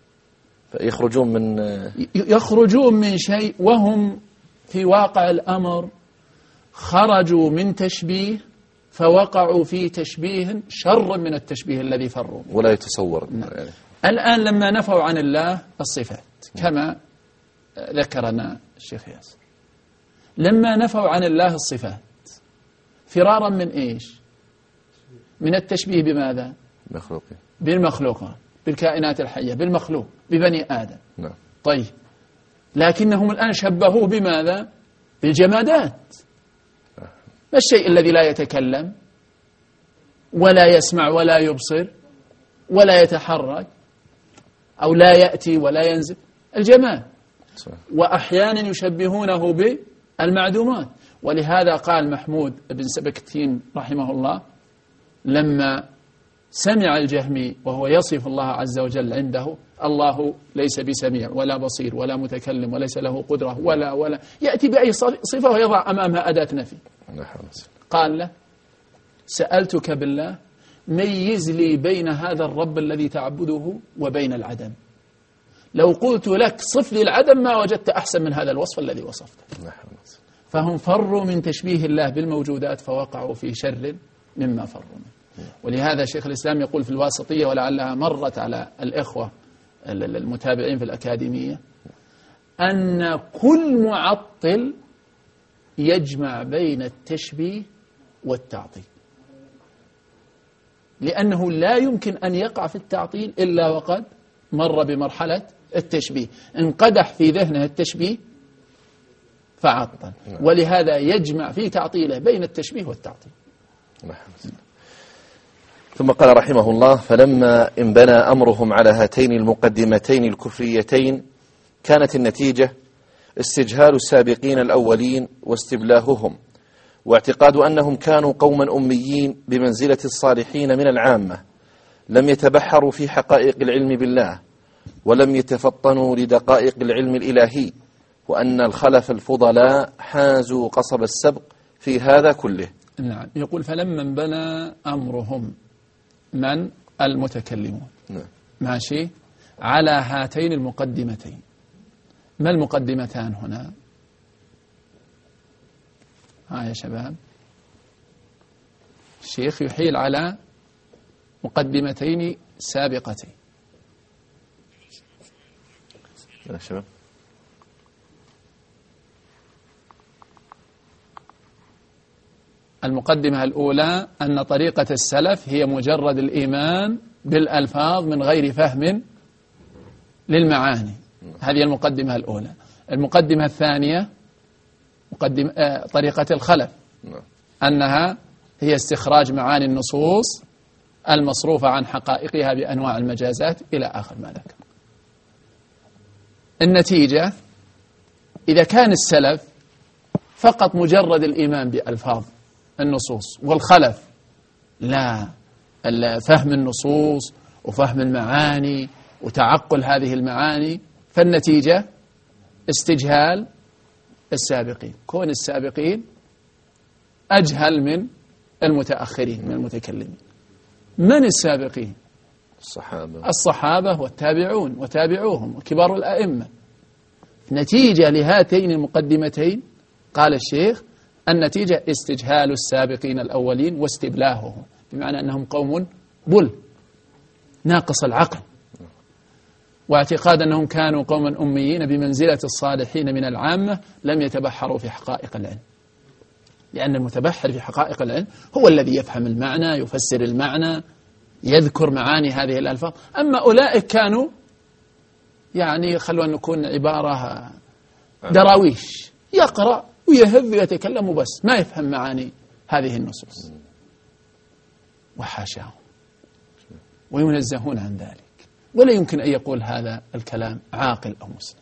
Speaker 2: يخرجون من شيء وهم في واقع الأمر خرجوا من تشبيه فوقعوا في تشبيه شر من التشبيه الذي فروا
Speaker 1: ولا يتصور.
Speaker 2: نعم. الآن لما نفوا عن الله الصفات كما ذكرنا الشيخ ياسر، لما نفوا عن الله الصفات فرارا من إيش؟ من التشبيه بماذا؟ بالمخلوقات، بالكائنات الحية، بالمخلوق، ببني آدم.
Speaker 1: نعم.
Speaker 2: طيب لكنهم الآن شبهوه بماذا؟ بالجمادات. ما الشيء الذي لا يتكلم ولا يسمع ولا يبصر ولا يتحرك أو لا يأتي ولا ينزل؟ الجماد. وأحيانا يشبهونه بالمعدومات. ولهذا قال محمود بن سبكتين رحمه الله لما سمع الجهمي وهو يصف الله عز وجل عنده: الله ليس بسميع ولا بصير ولا متكلم وليس له قدرة ولا يأتي بأي صفة ويضع أمامها أداة نفي. قال له: سألتك بالله ميز لي بين هذا الرب الذي تعبده وبين العدم. لو قلت لك صف لي العدم ما وجدت أحسن من هذا الوصف الذي وصفته. فهم فروا من تشبيه الله بالموجودات فوقعوا في شر مما فروا منه. ولهذا شيخ الإسلام يقول في الواسطية، ولعلها مرت على الإخوة المتابعين في الأكاديمية، أن كل معطل يجمع بين التشبيه والتعطيل، لأنه لا يمكن أن يقع في التعطيل إلا وقد مر بمرحلة التشبيه، انقدح في ذهنه التشبيه فعطل. ولهذا يجمع في تعطيله بين التشبيه والتعطيل.
Speaker 1: ثم قال رحمه الله: فلما انبنى أمرهم على هاتين المقدمتين الكفريتين كانت النتيجة استجهال السابقين الأولين واستبلاههم، واعتقاد أنهم كانوا قوما أميين بمنزلة الصالحين من العامة، لم يتبحروا في حقائق العلم بالله ولم يتفطنوا لدقائق العلم الإلهي، وأن الخلف الفضلاء حازوا قصب السبق في هذا كله.
Speaker 2: نعم. يقول: فلما انبنى أمرهم، من المتكلمون، ماشي، على هاتين المقدمتين. ما المقدمتان هنا؟ يا شباب، الشيخ يحيل على مقدمتين سابقتين.
Speaker 1: يا شباب،
Speaker 2: المقدمة الأولى أن طريقة السلف هي مجرد الإيمان بالألفاظ من غير فهم للمعاني. هذه المقدمة الأولى. المقدمة الثانية طريقة الخلف، أنها هي استخراج معاني النصوص المصروفة عن حقائقها بأنواع المجازات إلى آخر ما ذكر. النتيجة: إذا كان السلف فقط مجرد الإيمان بألفاظ النصوص، والخلف لا، فهم النصوص وفهم المعاني وتعقل هذه المعاني، فالنتيجة استجهال السابقين، كون السابقين أجهل من المتأخرين من المتكلمين. من السابقين؟ الصحابة والتابعون وتابعوهم وكبار الأئمة. نتيجة لهاتين المقدمتين قال الشيخ: النتيجة استجهال السابقين الأولين واستبلاههم، بمعنى أنهم قوم بل ناقص العقل، واعتقاد أنهم كانوا قوما أميين بمنزلة الصالحين من العامة، لم يتبحروا في حقائق العلم. لأن المتبحر في حقائق العلم هو الذي يفهم المعنى، يفسر المعنى، يذكر معاني هذه الألفاظ. أما أولئك كانوا يعني خلونا نكون عبارة دراويش، يقرأ ويهذ ويتكلم بس ما يفهم معاني هذه النصوص، وحاشاهم وينزهون عن ذلك، ولا يمكن أن يقول هذا الكلام عاقل أو مسلم.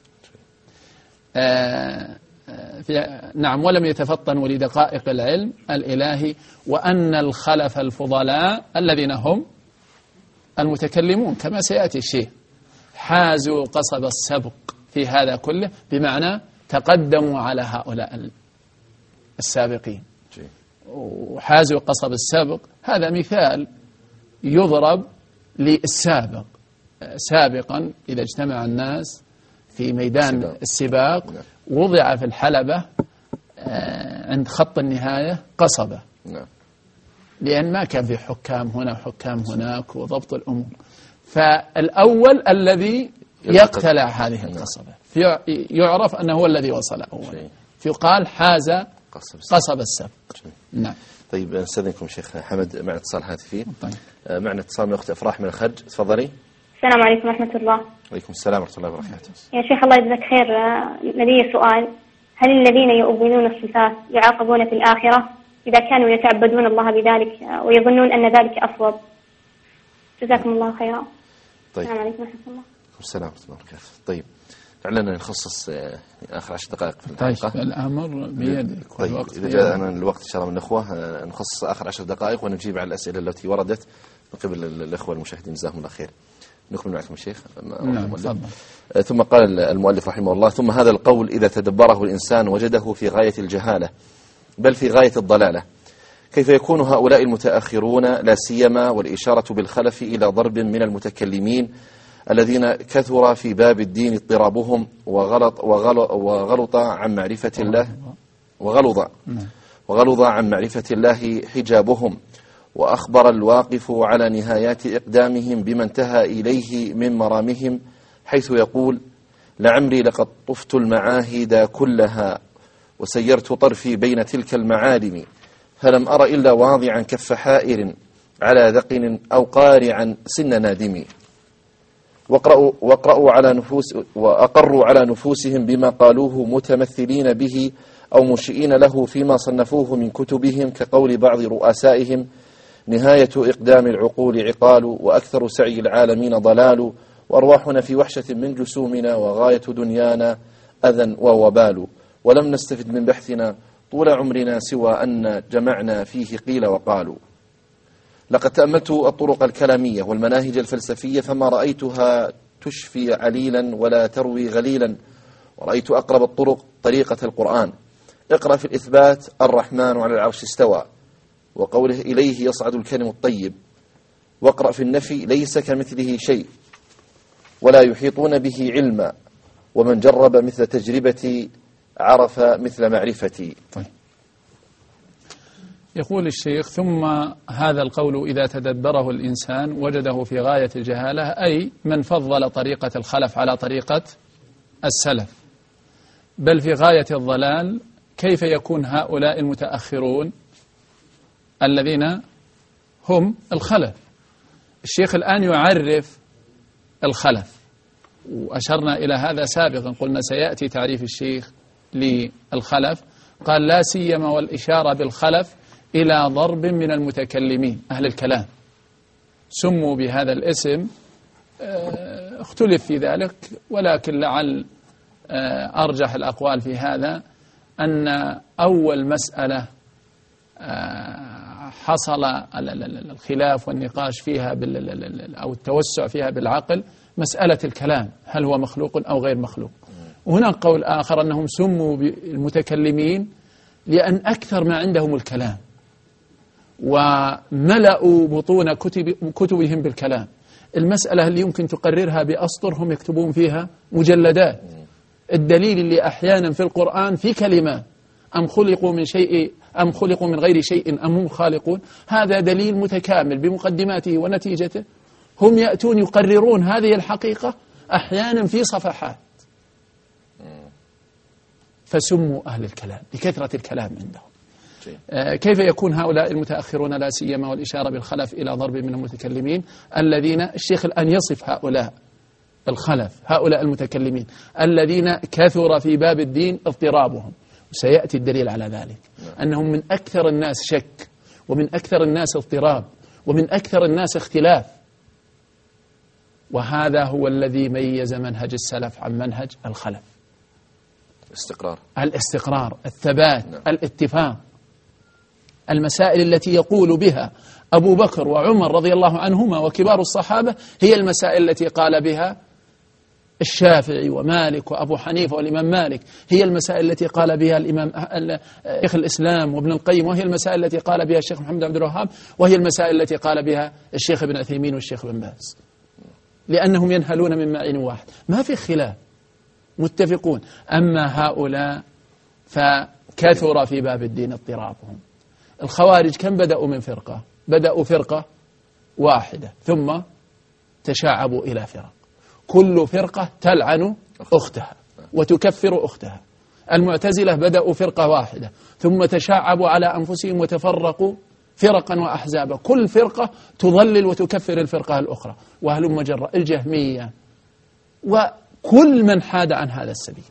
Speaker 2: نعم، ولم يتفطنوا لدقائق العلم الإلهي، وأن الخلف الفضلاء الذين هم المتكلمون كما سيأتي الشيء حازوا قصب السبق في هذا كله، بمعنى تقدموا على هؤلاء السابقين وحازوا قصب السبق. هذا مثال يضرب للسابق. سابقا إذا اجتمع الناس في ميدان السباق وضع في الحلبة عند خط النهاية قصبة، لأن ما كان في حكام هنا وحكام هناك وضبط الأمور، فالأول الذي يقتلع هذه القصبة يعرف أنه هو الذي وصل أولا، فيقال حاز قصب السبق. نعم.
Speaker 1: طيب نستأذنكم شيخ حمد مع اتصال هاتفي.
Speaker 2: طيب.
Speaker 1: معنا اتصال من أخت أفراح من الخرج، تفضلي.
Speaker 6: السلام عليكم ورحمة الله.
Speaker 1: وعليكم السلام ورحمة الله وبركاته.
Speaker 6: يا شيخ الله يجزاك خير، لدي سؤال: هل الذين يؤولون الصفات يعاقبون في الآخرة إذا كانوا يتعبدون الله بذلك ويظنون أن ذلك أصوب؟ جزاكم الله خيرا.
Speaker 1: طيب.
Speaker 6: السلام عليكم ورحمة الله.
Speaker 1: السلام ورحمة الله وبركاته. طيب لعلنا نخصص آخر 10 دقائق في الحلقة.
Speaker 2: طيب الأمر بيدك.
Speaker 1: طيب إذا جاءنا الوقت إن شاء الله من الأخوة نخصص آخر 10 دقائق ونجيب على الأسئلة التي وردت من قبل الأخوة المشاهدين، جزاهم الله خير. نكمل معكم الشيخ.
Speaker 2: نعم تفضل.
Speaker 1: ثم قال المؤلف رحمه الله: ثم هذا القول إذا تدبره الإنسان وجده في غاية الجهالة بل في غاية الضلالة. كيف يكون هؤلاء المتأخرون لا سيما والإشارة بالخلف إلى ضرب من المتكلمين الذين كثر في باب الدين اضطرابهم وغلط عن معرفة الله وغلظ عن معرفة الله حجابهم، وأخبر الواقف على نهايات إقدامهم بما انتهى إليه من مرامهم، حيث يقول: لعمري لقد طفت المعاهد كلها وسيرت طرفي بين تلك المعالم، فلم أر إلا واضعا كف حائر على ذقن أو قارعا سن نادم. وأقروا على نفوسهم بما قالوه متمثلين به أو منشئين له فيما صنفوه من كتبهم، كقول بعض رؤسائهم: نهاية إقدام العقول عقال، وأكثر سعي العالمين ضلال، وأرواحنا في وحشة من جسومنا، وغاية دنيانا أذى ووبال، ولم نستفد من بحثنا طول عمرنا سوى أن جمعنا فيه قيل وقالوا. لقد تأملت الطرق الكلامية والمناهج الفلسفية فما رأيتها تشفي عليلا ولا تروي غليلا، ورأيت أقرب الطرق طريقة القرآن: اقرأ في الإثبات: الرحمن على العرش استوى، وقوله: إليه يصعد الكلم الطيب. واقرأ في النفي: ليس كمثله شيء ولا يحيطون به علما، ومن جرب مثل تجربتي عرف مثل معرفتي.
Speaker 2: طيب. يقول الشيخ: ثم هذا القول إذا تدبره الإنسان وجده في غاية الجهالة، أي من فضل طريقة الخلف على طريقة السلف، بل في غاية الضلال. كيف يكون هؤلاء المتأخرون الذين هم الخلف؟ الشيخ الآن يعرف الخلف، وأشرنا إلى هذا سابقا، قلنا سيأتي تعريف الشيخ للخلف. قال: لا سيما والإشارة بالخلف إلى ضرب من المتكلمين أهل الكلام، سموا بهذا الاسم، اختلف في ذلك، ولكن لعل أرجح الأقوال في هذا أن أول مسألة حصل الخلاف والنقاش فيها أو التوسع فيها بالعقل مسألة الكلام، هل هو مخلوق أو غير مخلوق. وهناك قول آخر أنهم سموا بالمتكلمين لأن أكثر ما عندهم الكلام، وملأوا بطون كتبهم بالكلام. المسألة اللي يمكن تقررها بأسطر هم يكتبون فيها مجلدات. الدليل اللي أحيانا في القرآن في كلمات: أم خلقوا من شيء أم خلقوا من غير شيء أم هم خالقون، هذا دليل متكامل بمقدماته ونتيجته. هم يأتون يقررون هذه الحقيقة أحيانا في صفحات، فسموا أهل الكلام بكثرة الكلام عندهم. كيف يكون هؤلاء المتأخرون لا سيما والإشارة بالخلف إلى ضرب من المتكلمين الذين الشيخ الآن يصف هؤلاء الخلف هؤلاء المتكلمين الذين كثر في باب الدين اضطرابهم، وسيأتي الدليل على ذلك، أنهم من أكثر الناس شك، ومن أكثر الناس اضطراب، ومن أكثر الناس اختلاف. وهذا هو الذي ميز منهج السلف عن منهج الخلف. الاستقرار، الثبات، الاتفاق. المسائل التي يقول بها أبو بكر وعمر رضي الله عنهما وكبار الصحابة هي المسائل التي قال بها الشافعي ومالك وأبو حنيفة والإمام مالك، هي المسائل التي قال بها الإمام شيخ الإسلام وابن القيم، وهي المسائل التي قال بها الشيخ محمد عبد الوهاب، وهي المسائل التي قال بها الشيخ ابن عثيمين والشيخ ابن باز، لأنهم ينهلون من معين واحد، ما في خلاف، متفقون. أما هؤلاء فكثر في باب الدين اضطرابهم. الخوارج كم بدأوا من فرقة؟ بدأوا فرقة واحدة ثم تشعبوا إلى فرق، كل فرقة تلعن أختها وتكفر أختها. المعتزلة بدأوا فرقة واحدة ثم تشعبوا على أنفسهم وتفرقوا فرقا وأحزابا، كل فرقة تضلل وتكفر الفرقة الأخرى، وهلم جرى الجهمية وكل من حاد عن هذا السبيل.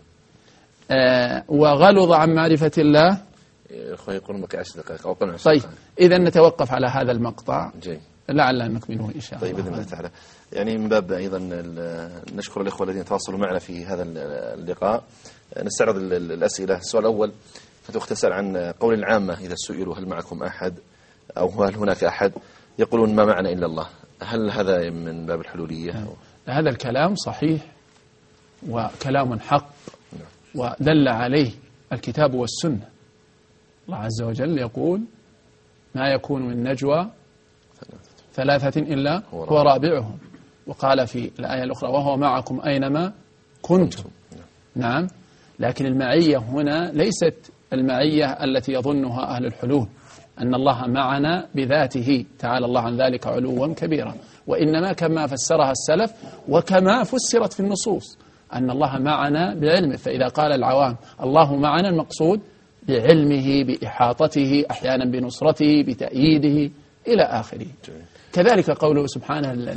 Speaker 2: وغلظ عن معرفة الله.
Speaker 1: يقولون بك 10 دقائق أو 15
Speaker 2: طيب إذا نتوقف على هذا المقطع لعلنا نكمله إن شاء الله.
Speaker 1: طيب بإذن الله تعالى. يعني من باب أيضا نشكر الإخوة الذين تواصلوا معنا في هذا اللقاء. نستعرض الأسئلة. السؤال الأول فتختسر عن قول العامة إذا سئلوا هل معكم أحد أو هل هناك أحد يقولون ما معنا إلا الله، هل هذا من باب الحلولية؟
Speaker 2: هذا الكلام صحيح وكلام حق ودل عليه الكتاب والسنة. الله عز وجل يقول ما يكون من نجوى 3 إلا هو رابعهم، وقال في الآية الأخرى وهو معكم أينما كنتم. نعم، لكن المعية هنا ليست المعية التي يظنها أهل الحلول أن الله معنا بذاته تعالى الله عن ذلك علوا كبيرا، وإنما كما فسرها السلف وكما فسرت في النصوص أن الله معنا بعلمه. فإذا قال العوام الله معنا المقصود بعلمه بإحاطته، أحيانا بنصرته بتأييده إلى آخره. كذلك قوله سبحانه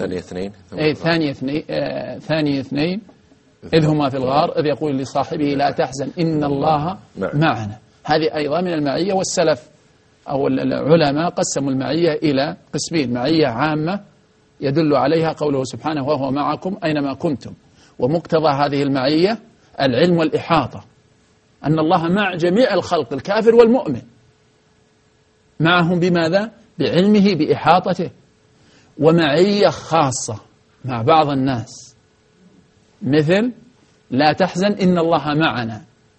Speaker 2: ثاني اثنين إذ هما في الغار إذ يقول لصاحبه لا تحزن إن الله معنا. هذه أيضا من المعية، والسلف أو العلماء قسموا المعية إلى قسمين: معية عامة يدل عليها قوله سبحانه وهو معكم أينما كنتم، ومقتضى هذه المعية العلم والإحاطة، أن الله مع جميع الخلق الكافر والمؤمن، معهم بماذا؟ بعلمه بإحاطته. ومعية خاصة مع بعض الناس مثل لا تحزن إن الله معنا،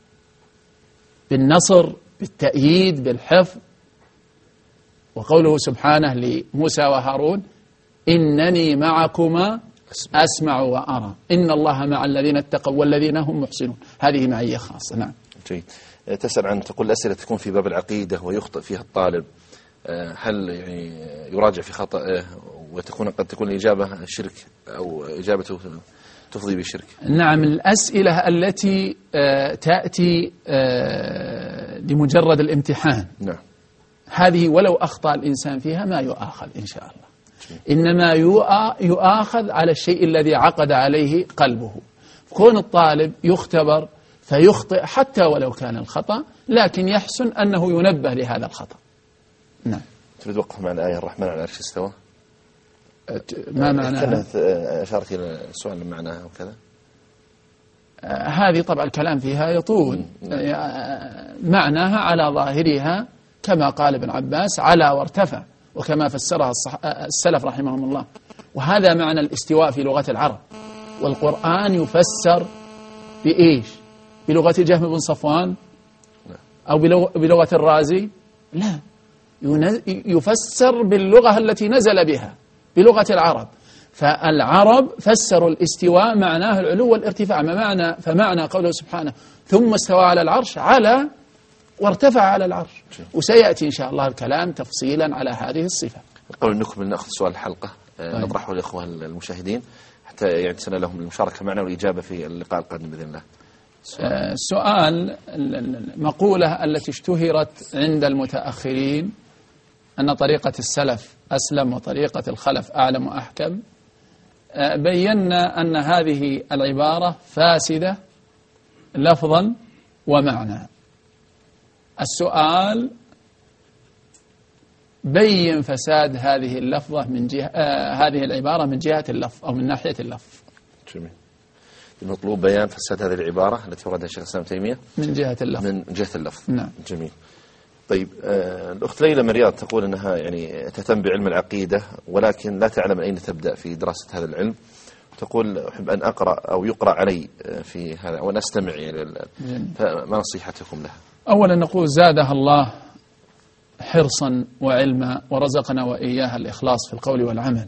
Speaker 2: بالنصر بالتأييد بالحفظ. وقوله سبحانه لموسى وهارون إنني معكما أسمع وأرى إن الله مع الذين اتقوا والذين هم محسنون. هذه معية خاصة. نعم.
Speaker 1: جيد. تسأل عن تقول الأسئلة تكون في باب العقيدة ويخطئ فيها الطالب، هل يعني يراجع في خطأه وتكون قد تكون الإجابة شرك أو إجابته تفضي بالشرك؟
Speaker 2: نعم، الأسئلة التي تأتي لمجرد الامتحان، نعم، هذه ولو أخطأ الإنسان فيها ما يؤاخذ إن شاء الله، إنما يؤاخذ على الشيء الذي عقد عليه قلبه. كون الطالب يختبر فيخطئ حتى ولو كان الخطأ، لكن يحسن أنه ينبه لهذا الخطأ. نعم.
Speaker 1: تريد وقف مع الآية الرحمن على العرش استوى؟
Speaker 2: ما معناها؟
Speaker 1: أشارت إلى السؤال معناها وكذا.
Speaker 2: هذه طبعا الكلام فيها يطول. معناها على ظاهرها كما قال ابن عباس على وارتفع، وكما فسرها السلف رحمهم الله. وهذا معنى الاستواء في لغة العرب، والقرآن يفسر بإيش؟ بلغة جهم بن صفوان أو بلغة الرازي؟ لا، يفسر باللغة التي نزل بها، بلغة العرب. فالعرب فسروا الاستواء معناه العلو والارتفاع. فمعنى قوله سبحانه ثم استوى على العرش على وارتفع على العرش، وسيأتي إن شاء الله الكلام تفصيلا على هذه الصفة.
Speaker 1: قبل نكمل نأخذ سؤال الحلقة نطرحه للإخوة المشاهدين حتى يعتسن لهم المشاركة معنا والإجابة في اللقاء القادم بإذن الله.
Speaker 2: سؤال المقولة التي اشتهرت عند المتأخرين أن طريقة السلف أسلم وطريقة الخلف أعلم وأحكم، بينا أن هذه العبارة فاسدة لفظا ومعنى. السؤال: بين فساد هذه اللفظة من جهة هذه العبارة من جهة اللفظ أو من ناحية اللفظ.
Speaker 1: جميل. المطلوب بيان فساد هذه العبارة التي وردها الشيخ الإسلام تيمية
Speaker 2: من جهة اللفظ.
Speaker 1: من جهة اللفظ.
Speaker 2: نعم.
Speaker 1: جميل. طيب، الأخت ليلى من الرياض تقول أنها يعني تهتم بعلم العقيدة ولكن لا تعلم أين تبدأ في دراسة هذا العلم. تقول: أحب أن أقرأ أو يقرأ علي في هذا وأن أستمع يعني فما نصيحتكم لها؟
Speaker 2: أولا نقول: زادها الله حرصا وعلما ورزقنا وإياها الإخلاص في القول والعمل.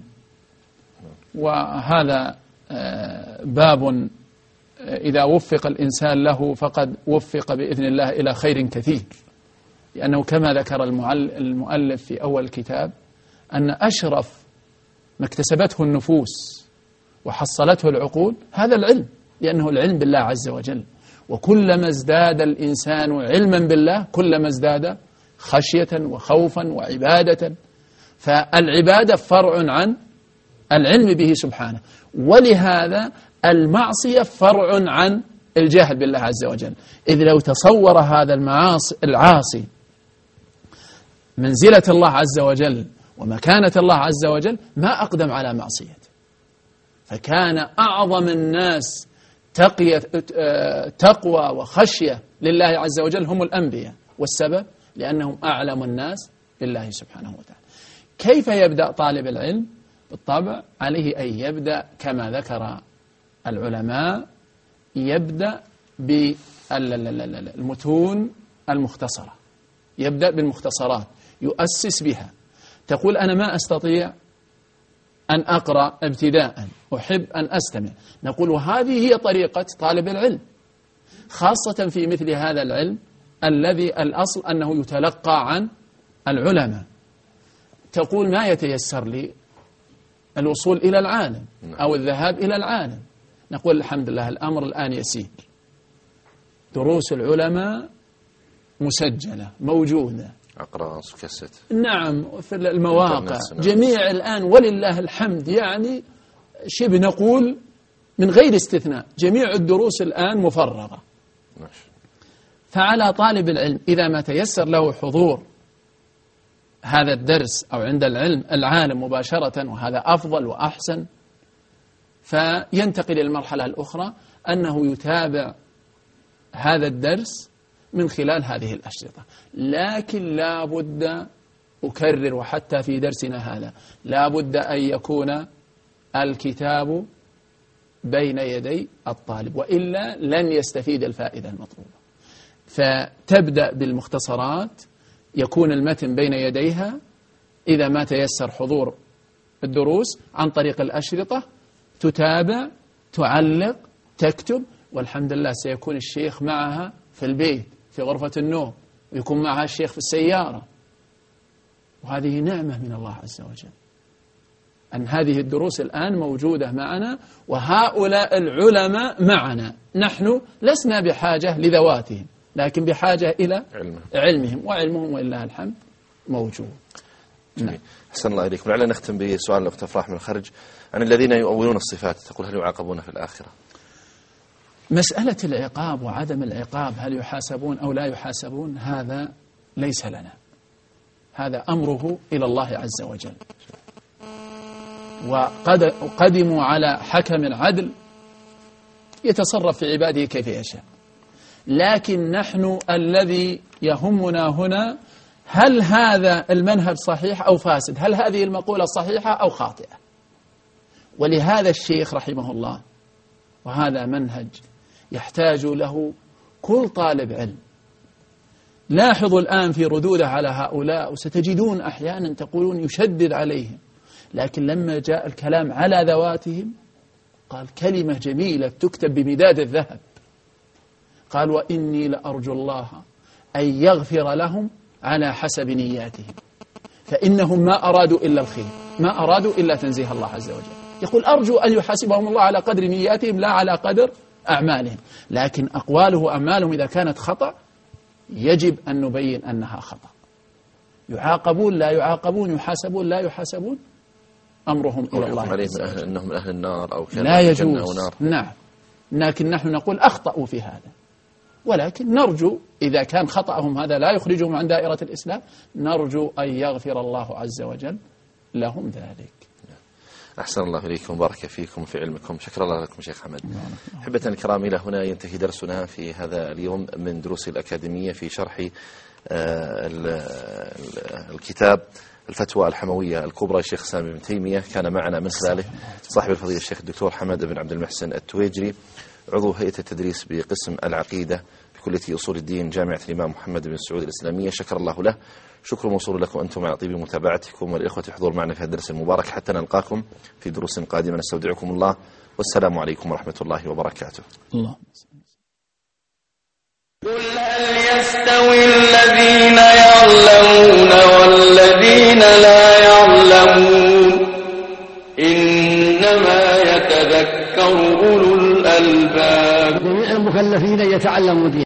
Speaker 2: وهذا باب إذا وفق الإنسان له فقد وفق بإذن الله إلى خير كثير، لأنه كما ذكر المؤلف في أول الكتاب أن أشرف ما اكتسبته النفوس وحصلته العقول هذا العلم، لأنه العلم بالله عز وجل. وكلما ازداد الإنسان علما بالله كلما ازداد خشية وخوفا وعبادة. فالعبادة فرع عن العلم به سبحانه، ولهذا المعصية فرع عن الجهل بالله عز وجل. إذ لو تصور هذا العاصي منزلة الله عز وجل ومكانة الله عز وجل ما أقدم على معصيته. فكان أعظم الناس تقوى وخشية لله عز وجل هم الأنبياء، والسبب لأنهم أعلم الناس بالله سبحانه وتعالى. كيف يبدأ طالب العلم؟ بالطبع عليه أن يبدأ كما ذكر العلماء، يبدأ بالمتون المختصرة، يبدأ بالمختصرات يؤسس بها. تقول: أنا ما أستطيع أن أقرأ ابتداء، أحب أن أستمع. نقول: وهذه هي طريقة طالب العلم، خاصة في مثل هذا العلم الذي الأصل أنه يتلقى عن العلماء. تقول: ما يتيسر لي الوصول إلى العالم أو الذهاب إلى العالم. نقول: الحمد لله الأمر الآن يسير، دروس العلماء مسجلة موجودة،
Speaker 1: أقراص كاسيت،
Speaker 2: نعم، في المواقع جميع الآن ولله الحمد، يعني شبه نقول من غير استثناء جميع الدروس الآن مفرغة. فعلى طالب العلم إذا ما تيسر له حضور هذا الدرس أو عند العالم مباشرة، وهذا أفضل وأحسن، فينتقل المرحلة الأخرى أنه يتابع هذا الدرس من خلال هذه الأشرطة. لكن لا بد، أكرر وحتى في درسنا هذا، لا بد أن يكون الكتاب بين يدي الطالب، وإلا لن يستفيد الفائدة المطلوبة. فتبدأ بالمختصرات، يكون المتن بين يديها، إذا ما تيسر حضور الدروس عن طريق الأشرطة تتابع، تعلق، تكتب، والحمد لله سيكون الشيخ معها في البيت في غرفة النوم، ويكون معها الشيخ في السيارة. وهذه نعمة من الله عز وجل أن هذه الدروس الآن موجودة معنا، وهؤلاء العلماء معنا. نحن لسنا بحاجة لذواتهم، لكن بحاجة إلى علمهم، وعلمهم ولله الحمد موجود.
Speaker 1: نعم. أحسن الله إليكم. لعلنا نختم بسؤال الأخت أفراح من الخرج عن الذين يؤولون الصفات. تقول: هل يعاقبون في الآخرة؟
Speaker 2: مسألة العقاب وعدم العقاب، هل يحاسبون أو لا يحاسبون، هذا ليس لنا، هذا أمره إلى الله عز وجل. وقدموا على حكم عدل يتصرف في عباده كيف يشاء. لكن نحن الذي يهمنا هنا، هل هذا المنهج صحيح أو فاسد؟ هل هذه المقولة صحيحة أو خاطئة؟ ولهذا الشيخ رحمه الله، وهذا منهج يحتاج له كل طالب علم. لاحظوا الآن في ردوده على هؤلاء، وستجدون أحيانا تقولون يشدد عليهم، لكن لما جاء الكلام على ذواتهم قال كلمة جميلة تكتب بمداد الذهب، قال: وإني لأرجو الله أن يغفر لهم على حسب نياتهم، فإنهم ما أرادوا إلا الخير، ما أرادوا إلا تنزيه الله عز وجل. يقول: أرجو أن يحاسبهم الله على قدر نياتهم لا على قدر أعمالهم. لكن أقواله وأعمالهم إذا كانت خطأ يجب أن نبين أنها خطأ. يعاقبون لا يعاقبون، يحاسبون لا يحاسبون، أمرهم إلى الله
Speaker 1: عليه
Speaker 2: عز وجل.
Speaker 1: أنهم من أهل النار أو كان
Speaker 2: لا
Speaker 1: جنة
Speaker 2: يجوز.
Speaker 1: ونار.
Speaker 2: نعم، لكن نحن نقول أخطأوا في هذا، ولكن نرجو إذا كان خطأهم هذا لا يخرجهم عن دائرة الإسلام، نرجو أن يغفر الله عز وجل لهم ذلك.
Speaker 1: أحسن الله إليكم وبارك فيكم في علمكم. شكرا الله لكم شيخ حمد. أحبتنا الكرام، إلى هنا ينتهي درسنا في هذا اليوم من دروس الأكاديمية في شرح الكتاب الفتوى الحموية الكبرى الشيخ سامي بن تيمية. كان معنا من خلاله صاحب الفضيلة الشيخ الدكتور حمد بن عبد المحسن التويجري، عضو هيئة التدريس بقسم العقيدة بكلية أصول الدين جامعة الإمام محمد بن سعود الإسلامية. شكر الله له. شكر موصول لكم أنتم على طيب متابعتكم، والإخوة الحضور معنا في هذا الدرس المبارك. حتى نلقاكم في دروس قادمة، نستودعكم الله، والسلام عليكم ورحمة الله وبركاته.
Speaker 2: الله.
Speaker 7: قل هل يستوي الذين يعلمون والذين لا يعلمون إنما يتذكر أولو الألباب.
Speaker 8: جميع المكلفين يتعلموا دين